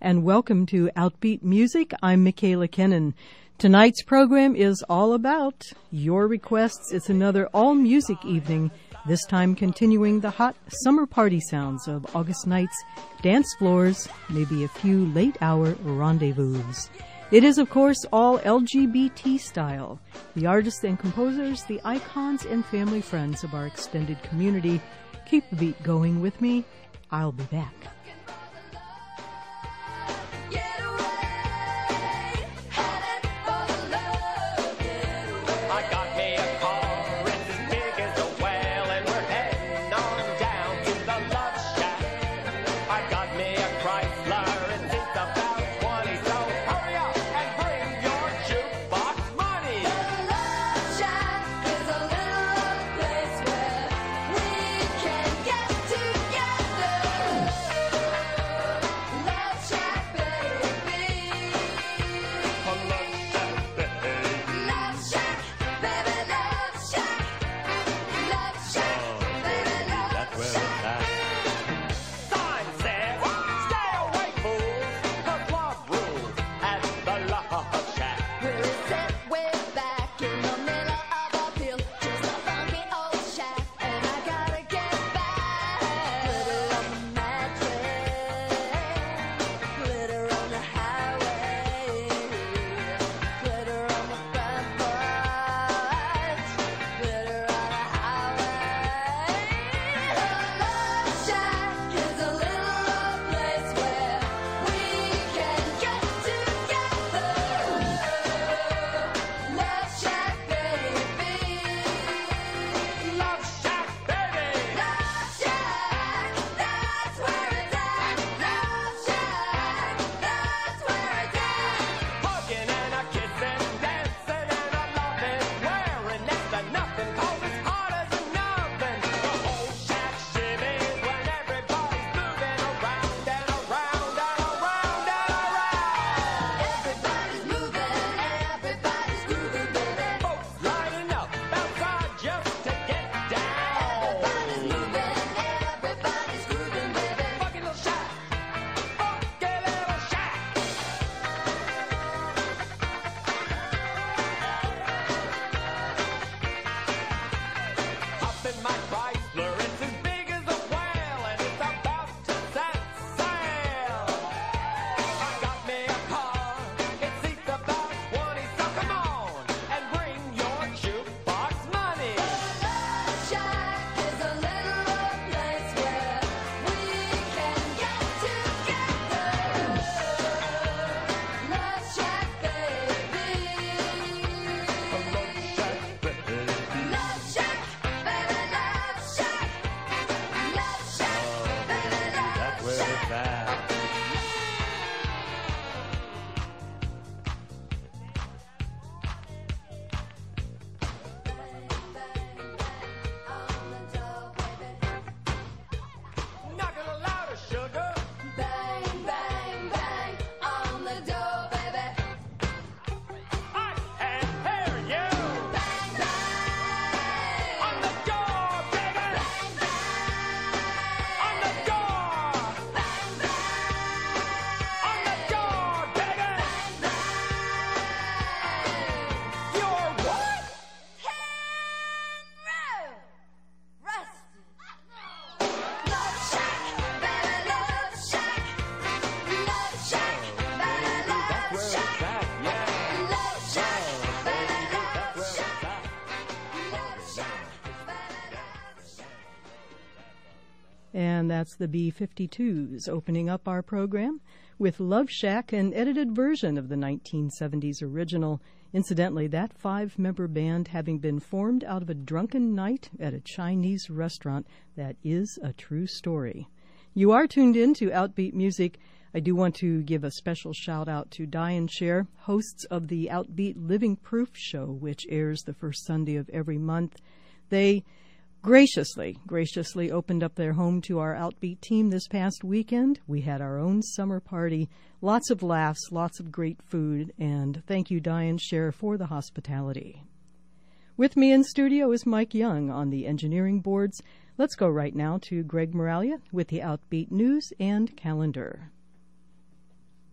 and welcome to Outbeat Music. I'm Michaela Kennan. Tonight's program is all about your requests. It's another all-music evening, this time continuing the hot summer party sounds of August nights, dance floors, maybe a few late-hour rendezvous. It is, of course, all LGBT style. The artists and composers, the icons and family friends of our extended community. Keep the beat going with me. I'll be back. And that's the B-52s opening up our program with Love Shack, an edited version of the 1970s original. Incidentally, that 5-member band having been formed out of a drunken night at a Chinese restaurant. That is a true story. You are tuned in to Outbeat Music. I do want to give a special shout out to Diane Scher, hosts of the Outbeat Living Proof show, which airs the first Sunday of every month. They graciously opened up their home to our Outbeat team this past weekend. We had our own summer party, lots of laughs, lots of great food, and thank you, Diane Scher, for the hospitality. With me in studio is Mike Young on the engineering boards. Let's go right now to Greg Moralia with the Outbeat news and calendar.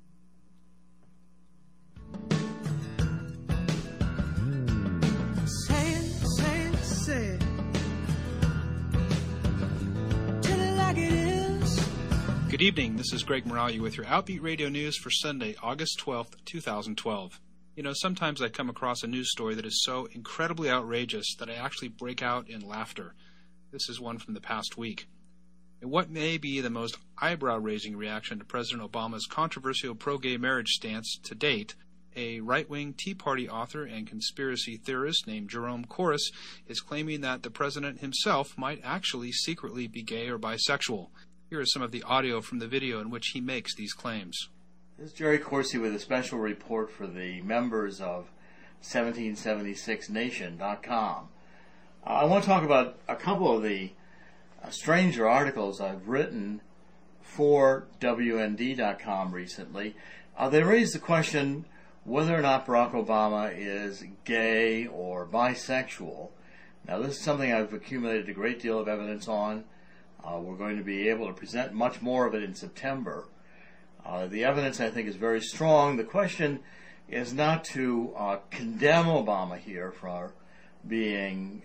Good evening, this is Greg Moralia with your Outbeat Radio News for Sunday, August 12th, 2012. You know, sometimes I come across a news story that is so incredibly outrageous that I actually break out in laughter. This is one from the past week. In what may be the most eyebrow-raising reaction to President Obama's controversial pro-gay marriage stance to date, a right-wing Tea Party author and conspiracy theorist named Jerome Corus is claiming that the president himself might actually secretly be gay or bisexual. Here is some of the audio from the video in which he makes these claims. This is Jerry Corsi with a special report for the members of 1776nation.com. I want to talk about a couple of the stranger articles I've written for WND.com recently. They raise the question whether or not Barack Obama is gay or bisexual. Now, this is something I've accumulated a great deal of evidence on. We're going to be able to present much more of it in September. The evidence, I think, is very strong. The question is not to condemn Obama here for being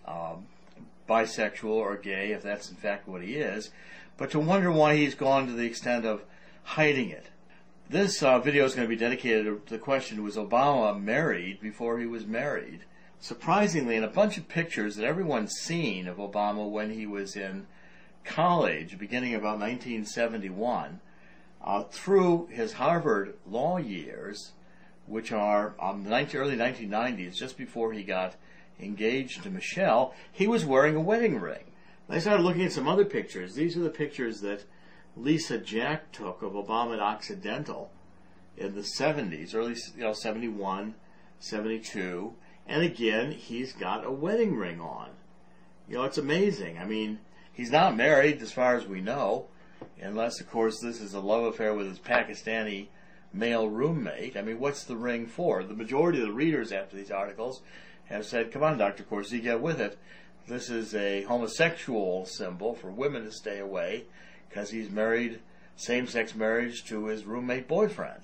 bisexual or gay, if that's in fact what he is, but to wonder why he's gone to the extent of hiding it. This video is going to be dedicated to the question, was Obama married before he was married? Surprisingly, in a bunch of pictures that everyone's seen of Obama when he was in college, beginning about 1971, through his Harvard law years, which are the early 1990s, just before he got engaged to Michelle, he was wearing a wedding ring. I started looking at some other pictures. These are the pictures that Lisa Jack took of Obama at Occidental in the 70s, early 71, 72, and again, he's got a wedding ring on. It's amazing. I mean, he's not married, as far as we know, unless, of course, this is a love affair with his Pakistani male roommate. I mean, what's the ring for? The majority of the readers after these articles have said, come on, Dr. Corsi, get with it. This is a homosexual symbol for women to stay away because he's married, same-sex marriage, to his roommate boyfriend.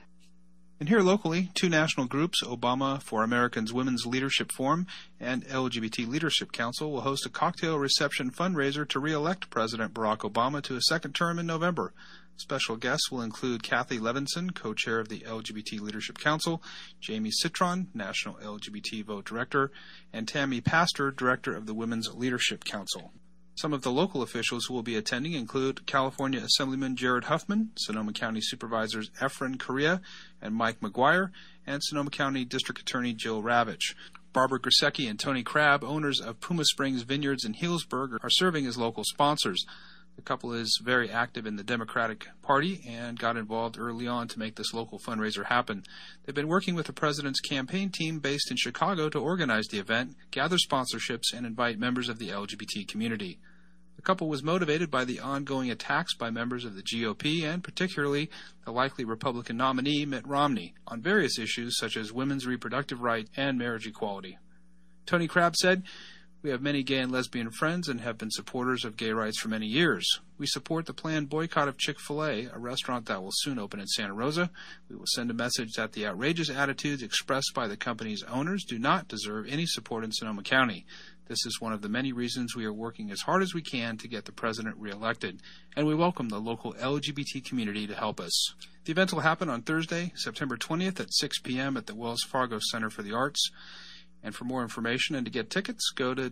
And here locally, two national groups, Obama for Americans Women's Leadership Forum and LGBT Leadership Council, will host a cocktail reception fundraiser to re-elect President Barack Obama to a second term in November. Special guests will include Kathy Levinson, co-chair of the LGBT Leadership Council, Jamie Citron, National LGBT Vote Director, and Tammy Pastor, Director of the Women's Leadership Council. Some of the local officials who will be attending include California Assemblyman Jared Huffman, Sonoma County Supervisors Efren Correa and Mike McGuire, and Sonoma County District Attorney Jill Ravitch. Barbara Grisecki and Tony Crabb, owners of Puma Springs Vineyards in Healdsburg, are serving as local sponsors. The couple is very active in the Democratic Party and got involved early on to make this local fundraiser happen. They've been working with the president's campaign team based in Chicago to organize the event, gather sponsorships, and invite members of the LGBT community. The couple was motivated by the ongoing attacks by members of the GOP and particularly the likely Republican nominee Mitt Romney on various issues such as women's reproductive rights and marriage equality. Tony Crabb said, "We have many gay and lesbian friends and have been supporters of gay rights for many years. We support the planned boycott of Chick-fil-A, a restaurant that will soon open in Santa Rosa. We will send a message that the outrageous attitudes expressed by the company's owners do not deserve any support in Sonoma County. This is one of the many reasons we are working as hard as we can to get the president reelected, and we welcome the local LGBT community to help us." The event will happen on Thursday, September 20th at 6 p.m. at the Wells Fargo Center for the Arts. And for more information and to get tickets, go to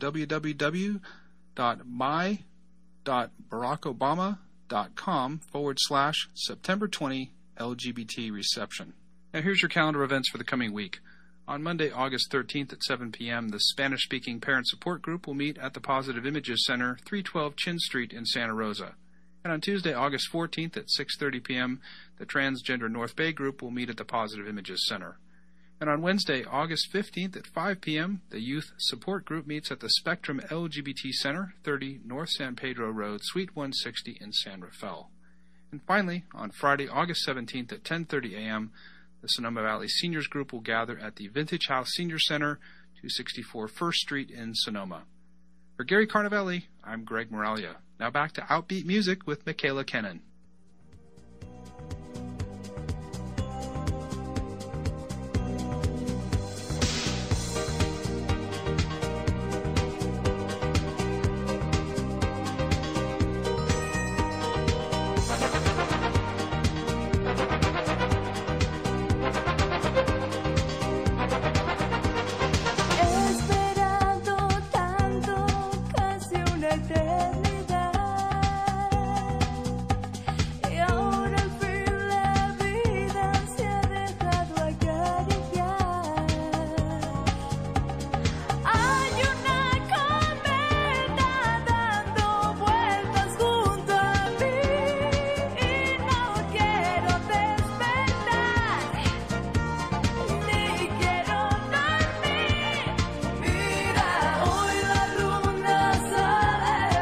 www.my.barackobama.com/September 20 LGBT reception. Now here's your calendar events for the coming week. On Monday, August 13th at 7 p.m., the Spanish-speaking Parent Support Group will meet at the Positive Images Center, 312 Chin Street in Santa Rosa. And on Tuesday, August 14th at 6:30 p.m., the Transgender North Bay Group will meet at the Positive Images Center. And on Wednesday, August 15th at 5 p.m., the Youth Support Group meets at the Spectrum LGBT Center, 30 North San Pedro Road, Suite 160 in San Rafael. And finally, on Friday, August 17th at 10:30 a.m., the Sonoma Valley Seniors Group will gather at the Vintage House Senior Center, 264 First Street in Sonoma. For Gary Carnavelli, I'm Greg Moralia. Now back to Outbeat Music with Michaela Kennan. Mira, hoy la luna sale.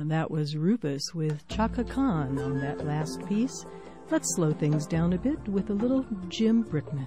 And that was Rufus with Chaka Khan on that last piece. Let's slow things down a bit with a little Jim Brickman.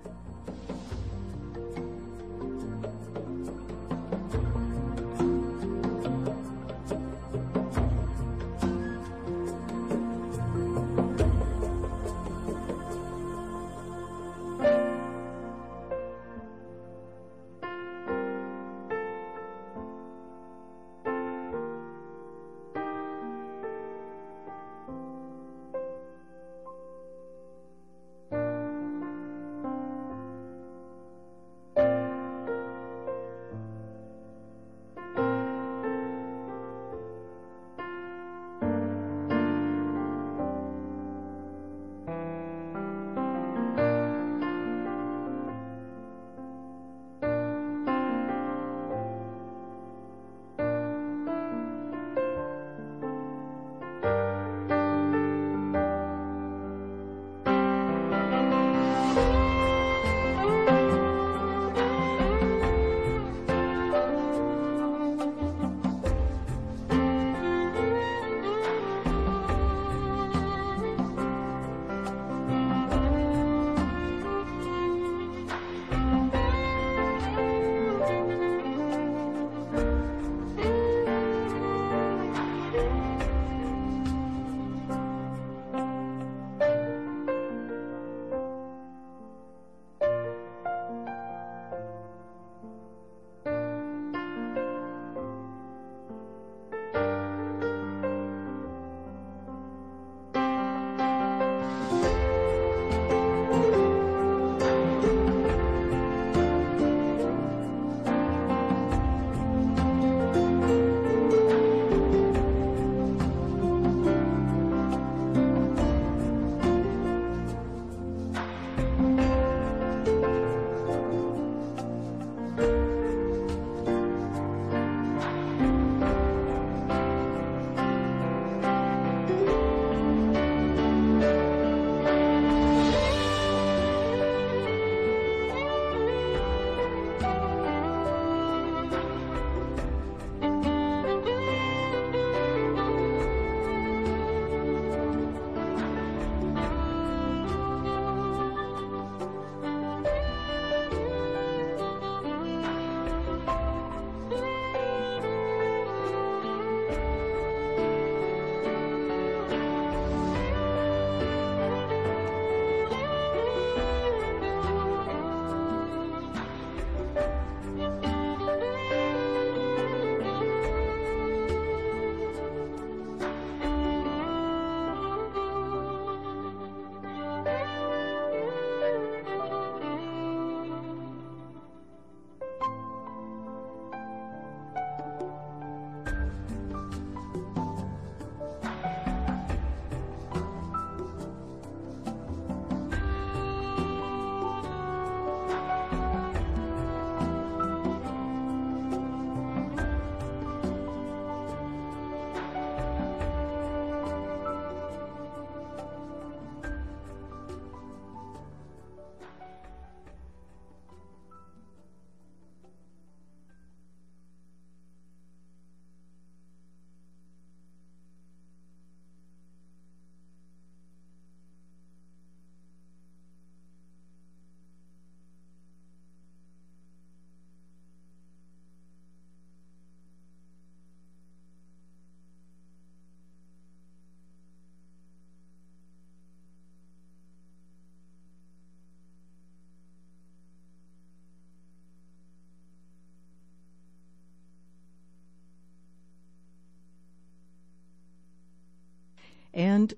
And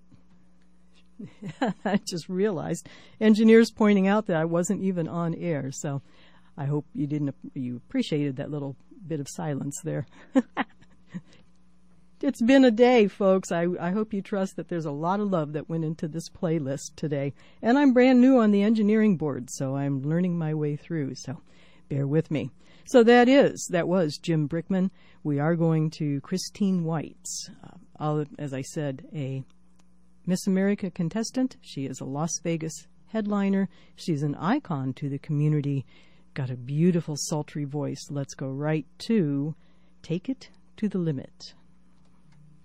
I just realized engineers pointing out that I wasn't even on air. So I hope you appreciated that little bit of silence there. It's been a day, folks. I hope you trust that there's a lot of love that went into this playlist today. And I'm brand new on the engineering board, so I'm learning my way through. So bear with me. So that was Jim Brickman. We are going to Christine White's, as I said, a Miss America contestant. She is a Las Vegas headliner. She's an icon to the community. Got a beautiful, sultry voice. Let's go right to Take It to the Limit.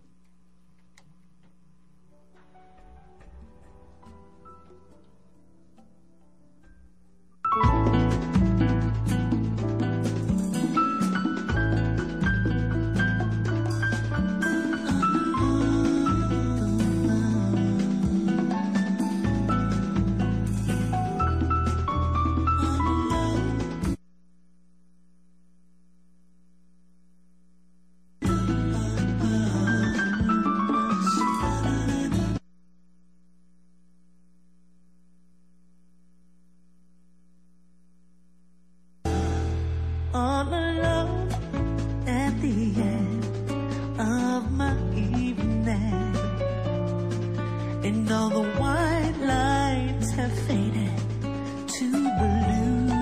all alone at the end of my evening, and all the white lights have faded to blue,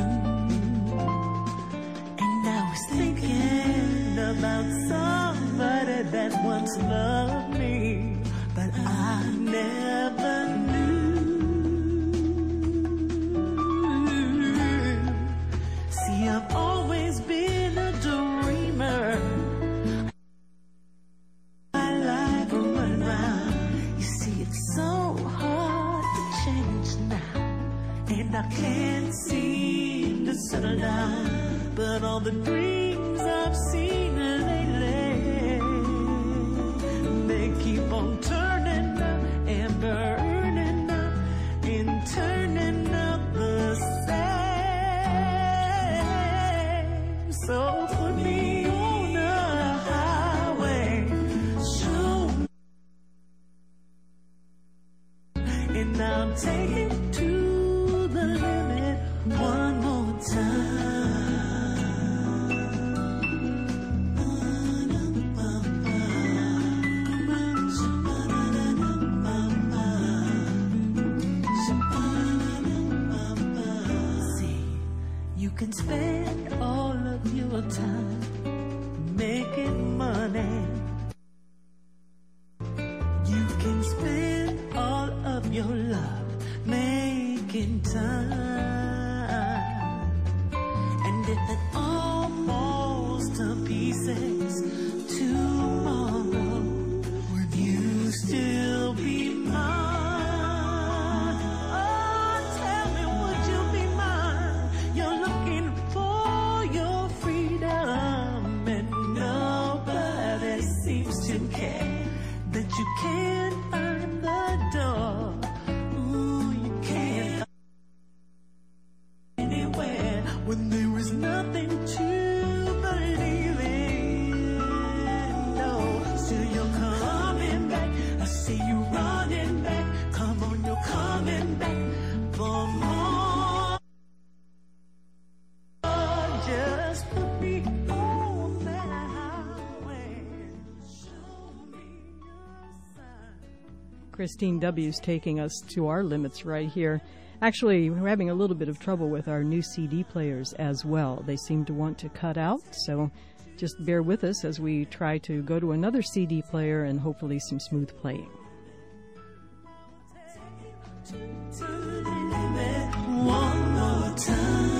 and I was thinking about somebody that once loved me, but I never knew. See, I've always been a dreamer. My life will run round. You see, it's so hard to change now, and I can't seem to settle down. But all the dreams I've seen lately, they keep on turning up and burning up and turning up the same. So put me on a highway, show me, and I'll take it to the limit one more time. You can spend all of your time making money. You can spend all of your love making time. And if it all falls to pieces tomorrow, would you still be mine? That you can't find the door. Ooh, you can't find anywhere when there is nothing to believe in. No, still you're coming back. I see you running back. Come on, you're coming back for more. Just put me on that highway. Christine W.'s taking us to our limits right here. Actually, we're having a little bit of trouble with our new CD players as well. They seem to want to cut out, so just bear with us as we try to go to another CD player and hopefully some smooth playing. One more time.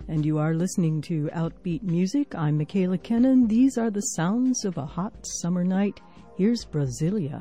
And you are listening to Outbeat Music. I'm Michaela Kennan. These are the sounds of a hot summer night. Here's Brasilia.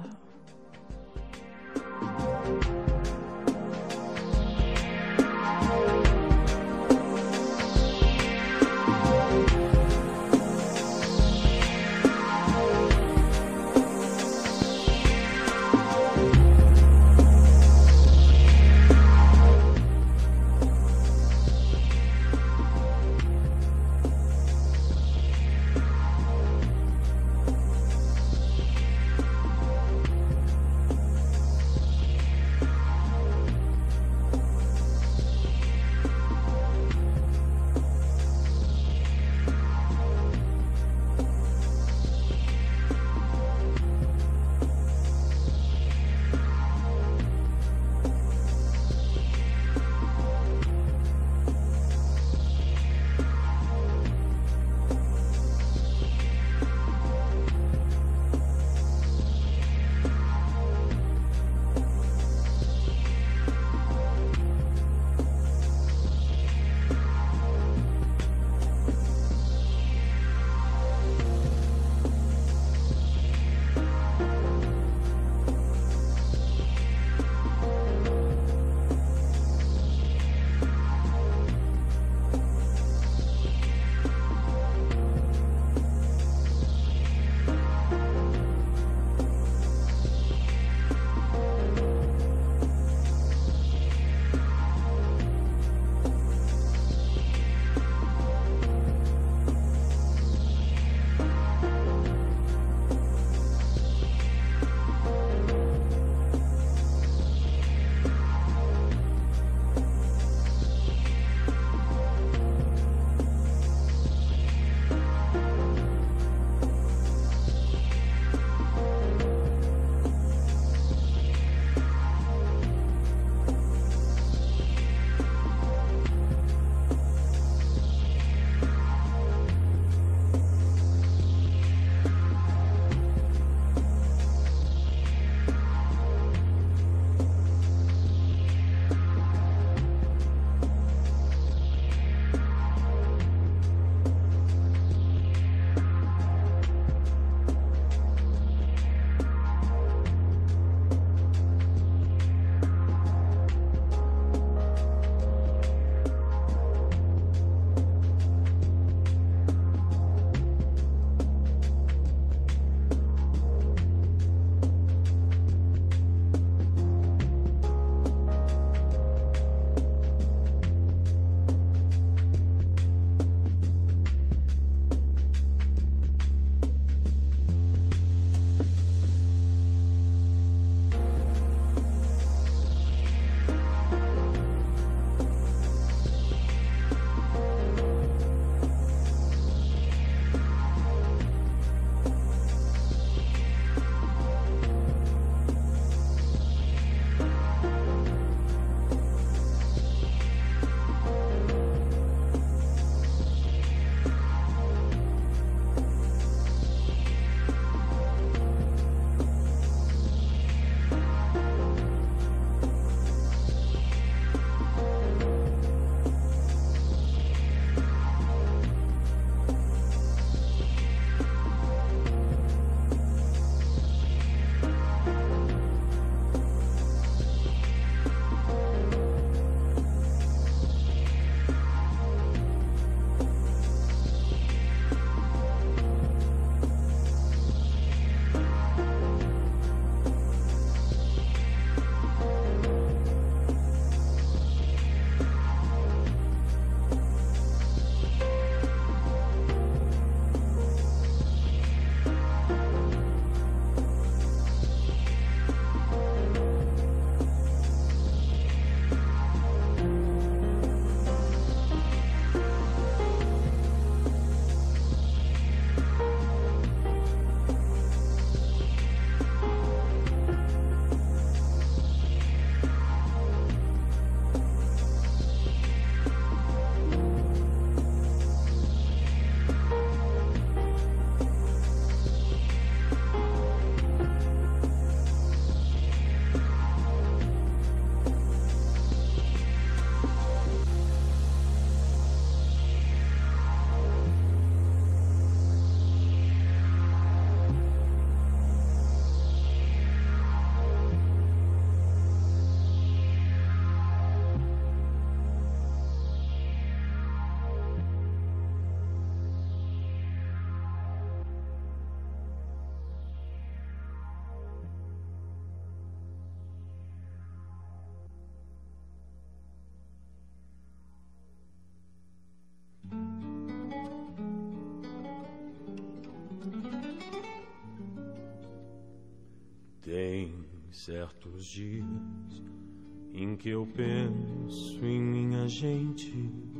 certos dias em que eu penso em minha gente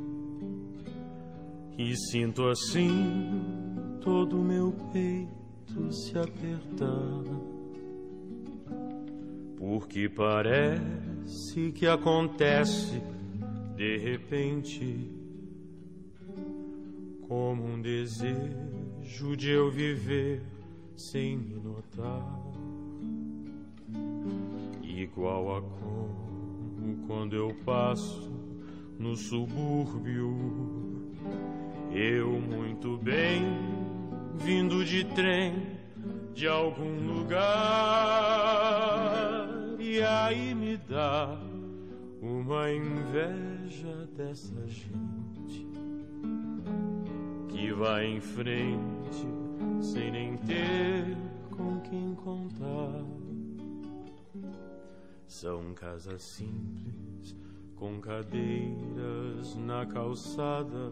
e sinto assim todo o meu peito se apertar, porque parece que acontece de repente, como um desejo de eu viver sem me notar, igual a como quando eu passo no subúrbio, eu muito bem vindo de trem de algum lugar, e aí me dá uma inveja dessa gente que vai em frente sem nem ter com quem contar. São casas simples com cadeiras na calçada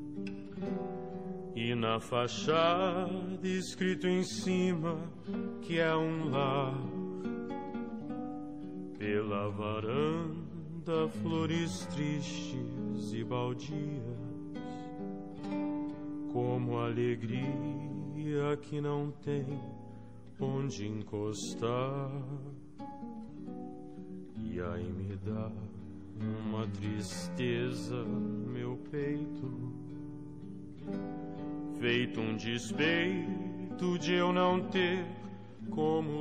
e na fachada escrito em cima que é um lar. Pela varanda flores tristes e baldias, como alegria que não tem onde encostar. E aí me dá uma tristeza no meu peito, feito um despeito de eu não ter como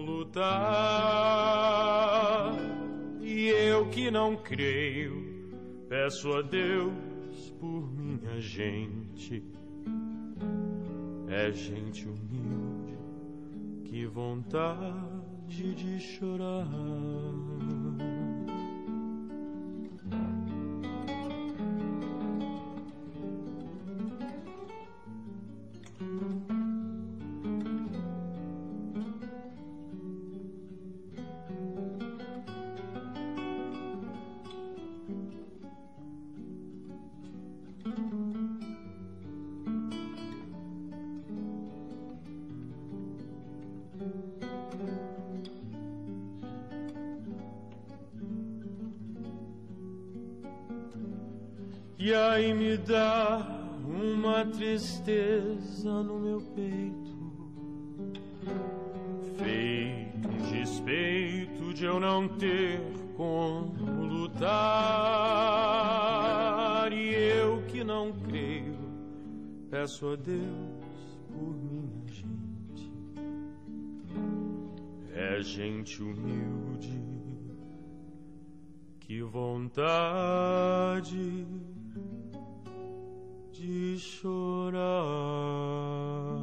lutar. E eu que não creio, peço a Deus por minha gente. É gente humilde, que vontade de chorar. E aí me dá uma tristeza no meu peito, feito um despeito de eu não ter como lutar. E eu que não creio, peço a Deus por minha gente. É gente humilde, que vontade de chorar.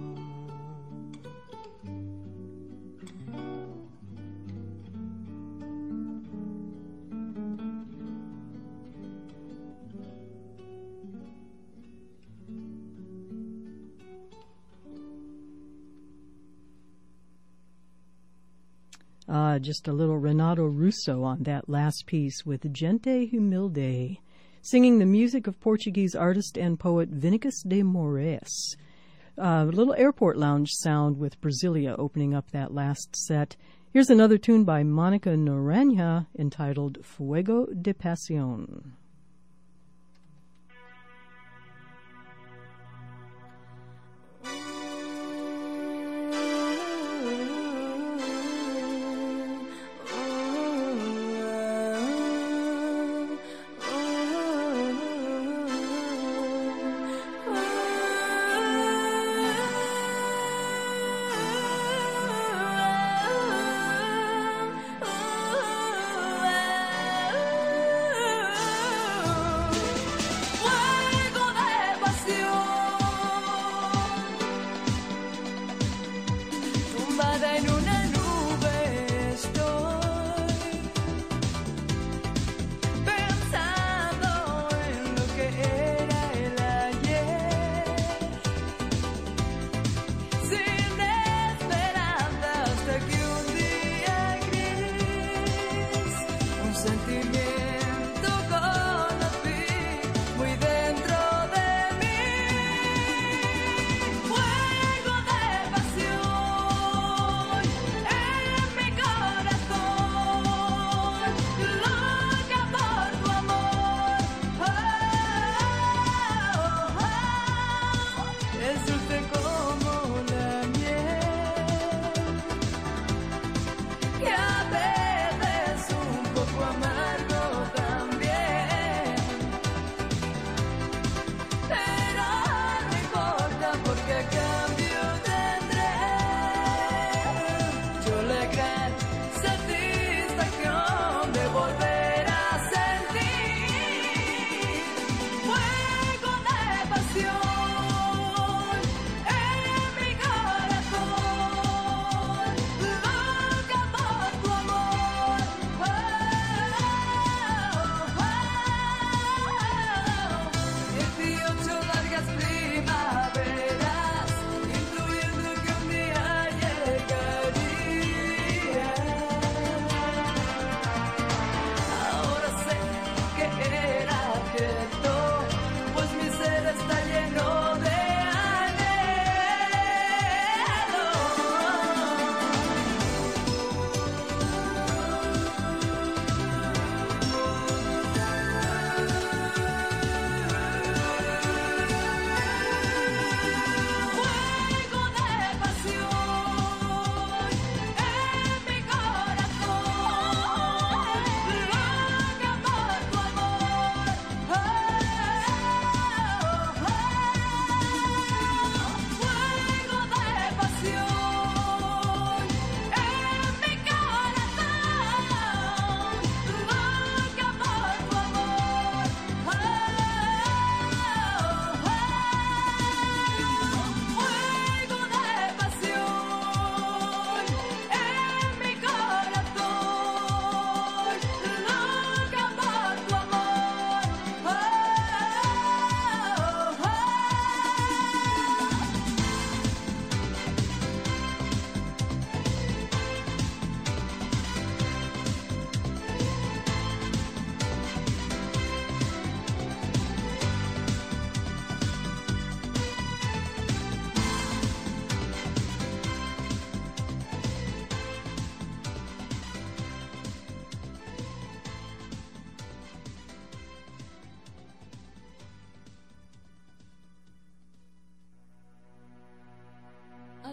Just a little Renato Russo on that last piece with Gente Humilde, singing the music of Portuguese artist and poet Vinícius de Moraes. A little airport lounge sound with Brasilia opening up that last set. Here's another tune by Monica Noronha entitled Fuego de Pasión. Oh,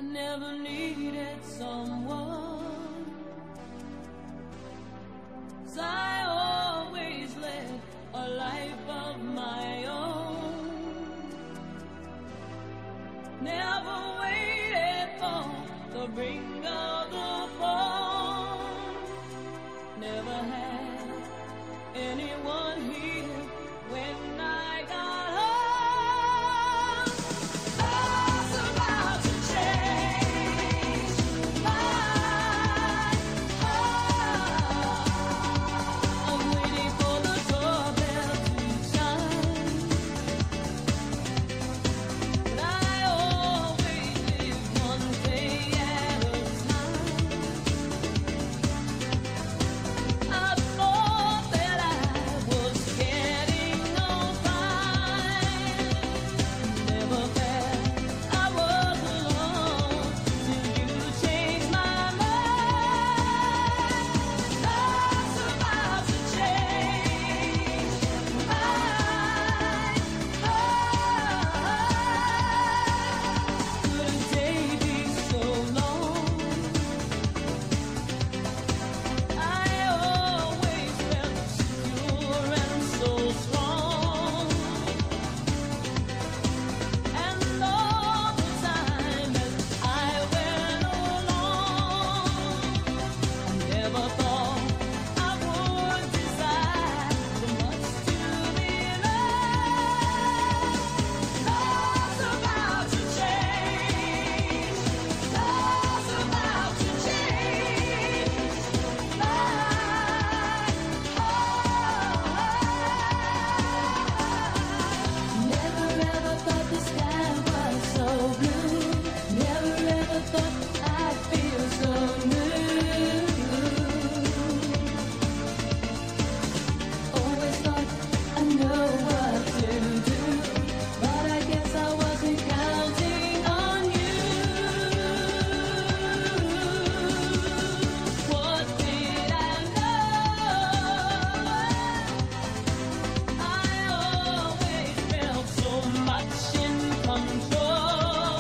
never needed someone, 'cause I always led a life of my own. Never waited for the ring of the phone. Never had anyone here when I got home. Love's about to change my heart. I'm waiting for the doorbell to chime, but I always live one day at a time. I thought that I was getting on fine. Never felt I was alone till you changed my mind. Love's about to change my heart. Could a day be so long? I always felt secure and so strong, and all the time as I went along, I never thought I would desire so much to be loved. Love's about to change. Love's about to change my heart. Never ever thought the sky was so blue. Never ever thought I'd feel so new. Always thought I know what to do, but I guess I wasn't counting on you. What did I know? I always felt so much in control.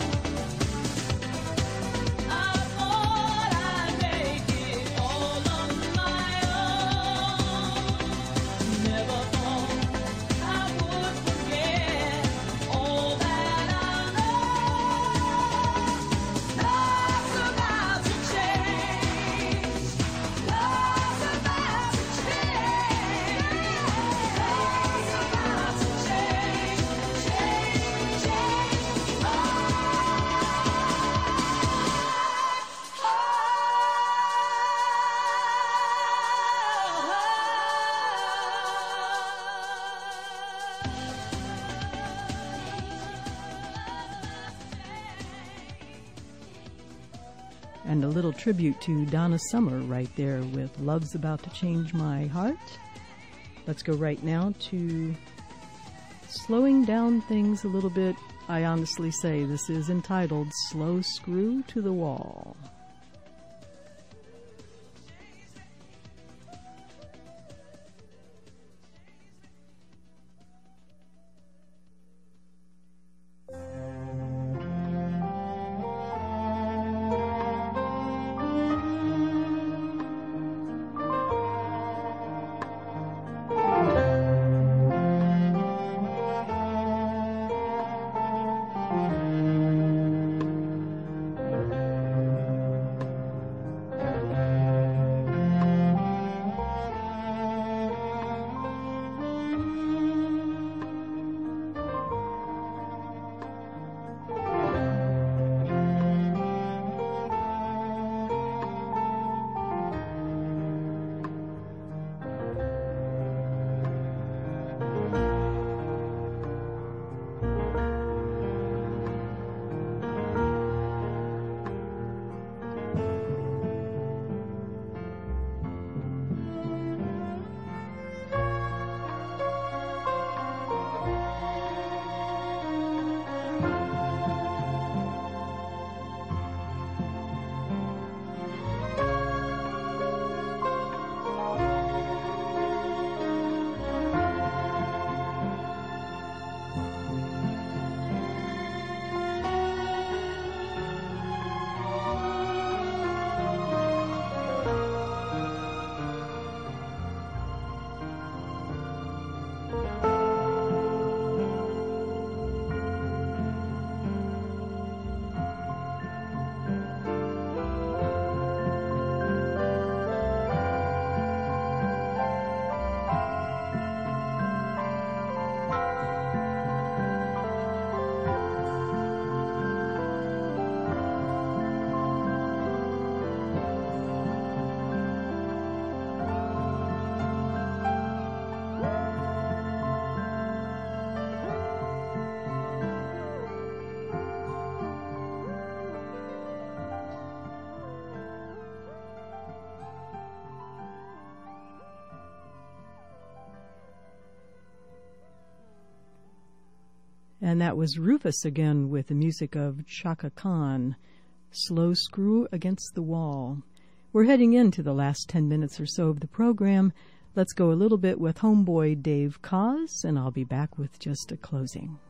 I thought I'd make it all on my own. Never thought I would forget all that I know. Love's about to change. Love's about to change. Love's about to change, change, change my And a little tribute to Donna Summer right there with Love's About to Change My Heart. Let's go right now to slowing down things a little bit. I honestly say this is entitled Slow Screw to the Wall. And that was Rufus again with the music of Chaka Khan, Slow Screw Against the Wall. We're heading into the last 10 minutes or so of the program. Let's go a little bit with homeboy Dave Koz, and I'll be back with just a closing.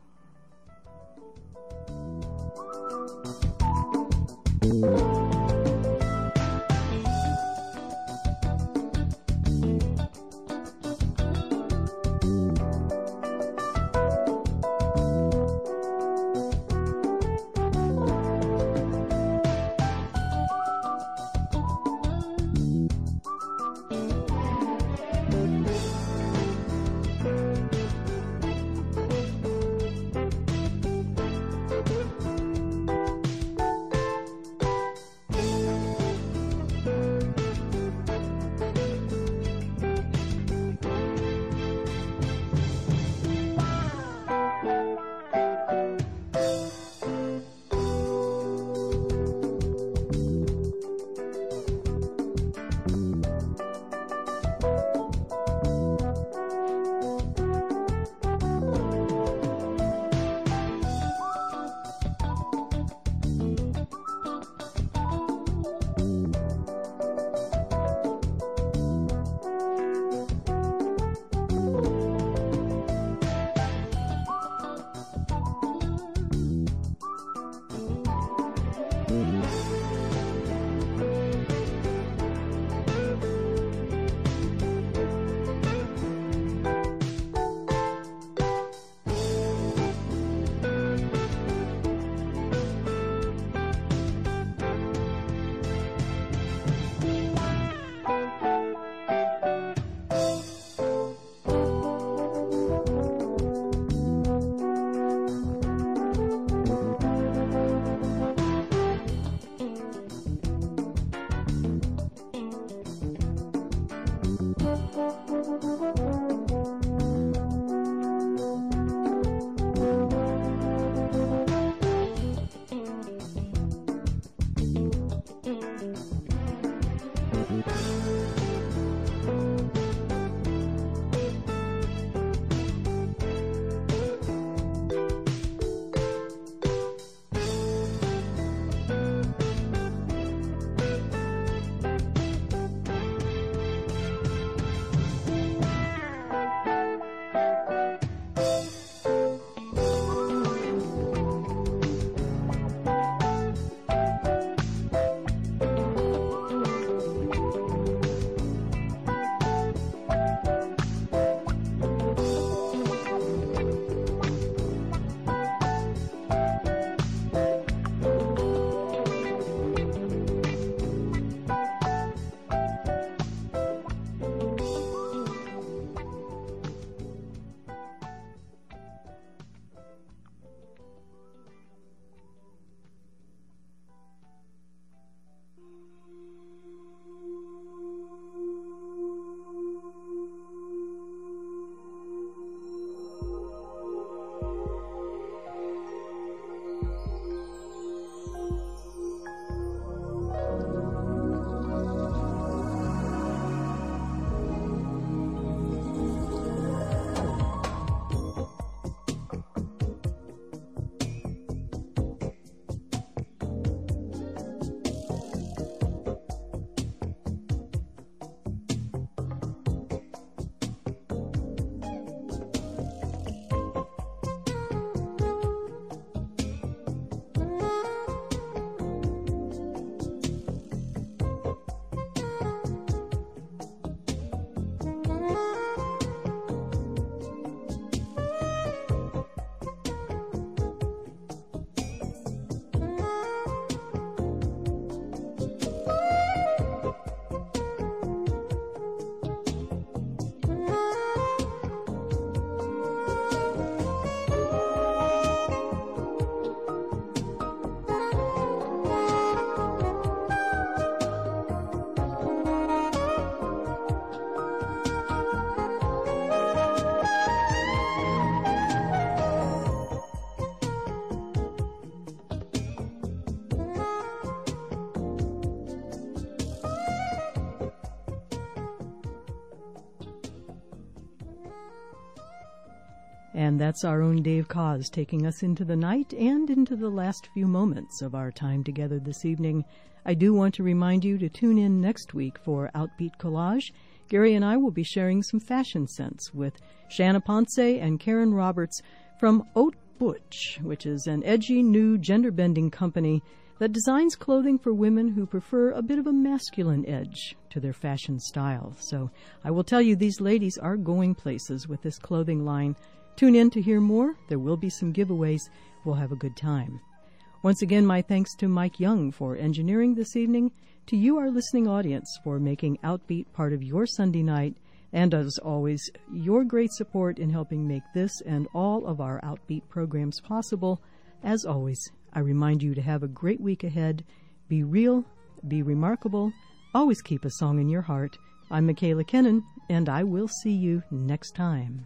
And that's our own Dave Koz taking us into the night and into the last few moments of our time together this evening. I do want to remind you to tune in next week for Outbeat Collage. Gary and I will be sharing some fashion sense with Shanna Ponce and Karen Roberts from Haute Butch, which is an edgy new gender-bending company that designs clothing for women who prefer a bit of a masculine edge to their fashion style. So I will tell you, these ladies are going places with this clothing line. Tune in to hear more. There will be some giveaways. We'll have a good time. Once again, my thanks to Mike Young for engineering this evening, to you, our listening audience, for making Outbeat part of your Sunday night, and as always, your great support in helping make this and all of our Outbeat programs possible. As always, I remind you to have a great week ahead. Be real, be remarkable, always keep a song in your heart. I'm Michaela Kennan, and I will see you next time.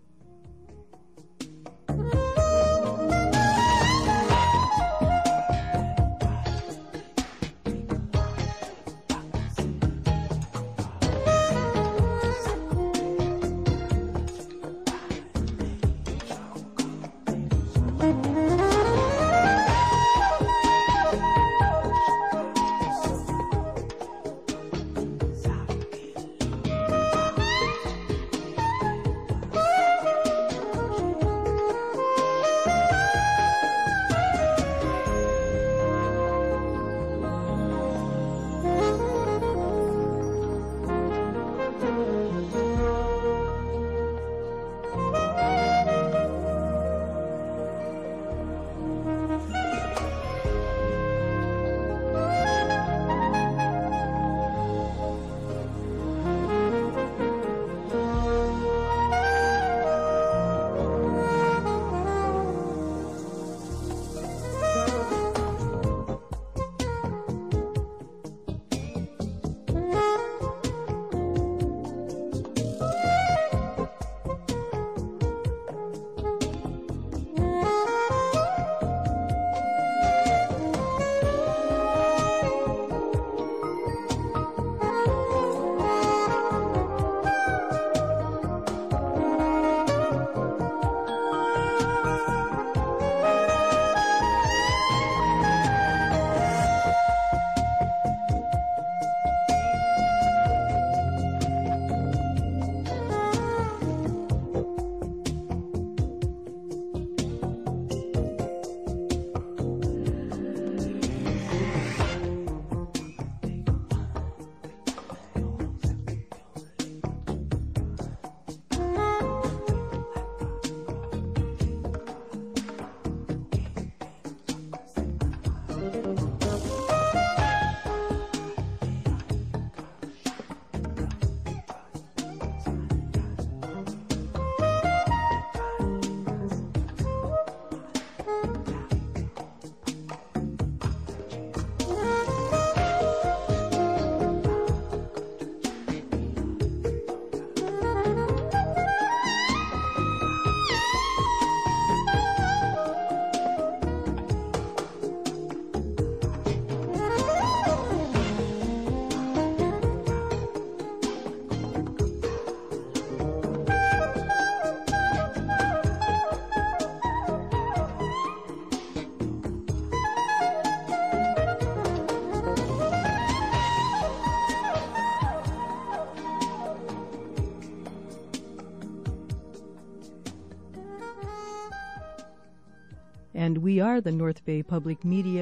And we are the North Bay Public Media,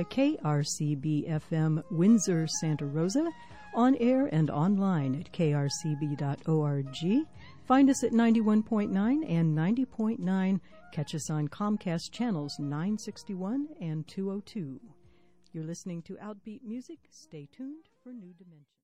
KRCB-FM, Windsor, Santa Rosa, on air and online at krcb.org. Find us at 91.9 and 90.9. Catch us on Comcast channels 961 and 202. You're listening to Outbeat Music. Stay tuned for New Dimensions.